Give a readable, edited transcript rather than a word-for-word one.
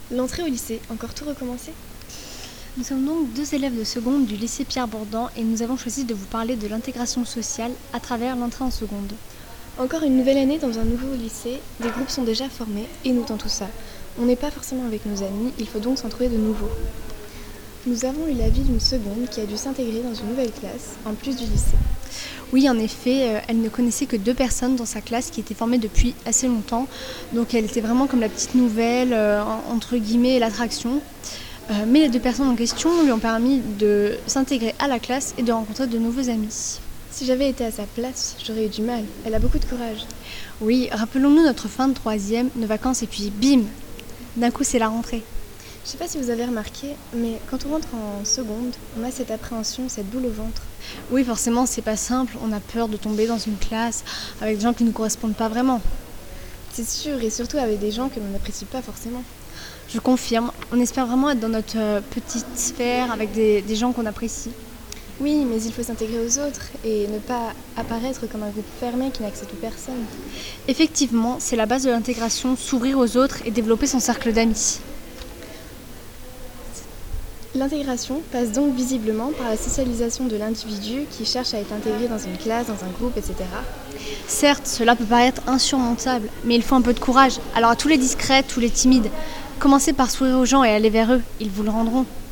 L'entrée au lycée, encore tout recommencer? Nous sommes donc deux élèves de seconde du lycée Pierre-Bourdan et nous avons choisi de vous parler de l'intégration sociale à travers l'entrée en seconde. Encore une nouvelle année dans un nouveau lycée, des groupes sont déjà formés et nous dans tout ça. On n'est pas forcément avec nos amis, il faut donc s'en trouver de nouveaux. Nous avons eu l'avis d'une seconde qui a dû s'intégrer dans une nouvelle classe, en plus du lycée. Oui, en effet, elle ne connaissait que 2 personnes dans sa classe qui étaient formées depuis assez longtemps. Donc elle était vraiment comme la petite nouvelle, entre guillemets, l'attraction. Mais les 2 personnes en question lui ont permis de s'intégrer à la classe et de rencontrer de nouveaux amis. Si j'avais été à sa place, j'aurais eu du mal. Elle a beaucoup de courage. Oui, rappelons-nous notre fin de 3e, nos vacances et puis bim! D'un coup c'est la rentrée. Je sais pas si vous avez remarqué, mais quand on rentre en seconde, on a cette appréhension, cette boule au ventre. Oui, forcément c'est pas simple, on a peur de tomber dans une classe avec des gens qui ne nous correspondent pas vraiment. C'est sûr, et surtout avec des gens que l'on n'apprécie pas forcément. Je confirme, on espère vraiment être dans notre petite sphère avec des gens qu'on apprécie. Oui, mais il faut s'intégrer aux autres et ne pas apparaître comme un groupe fermé qui n'accepte personne. Effectivement, c'est la base de l'intégration, s'ouvrir aux autres et développer son cercle d'amis. L'intégration passe donc visiblement par la socialisation de l'individu qui cherche à être intégré dans une classe, dans un groupe, etc. Certes, cela peut paraître insurmontable, mais il faut un peu de courage. Alors à tous les discrets, tous les timides, commencez par sourire aux gens et aller vers eux, ils vous le rendront.